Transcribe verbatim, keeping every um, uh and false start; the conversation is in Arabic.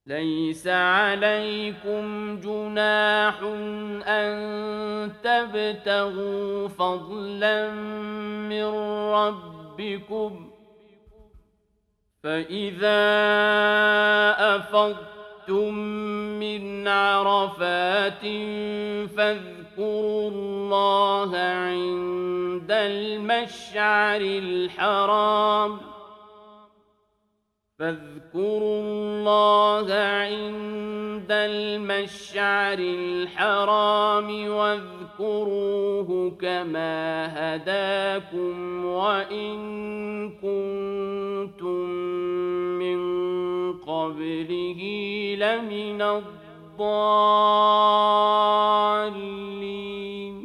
ليس عليكم جناح أن تبتغوا فضلا من ربكم فإذا أفضتم من عرفات فاذكروا الله عند المشعر الحرام فاذكروا الله عند المشعر الحرام واذكروه كما هداكم وإن كنتم من قبله لمن الضالين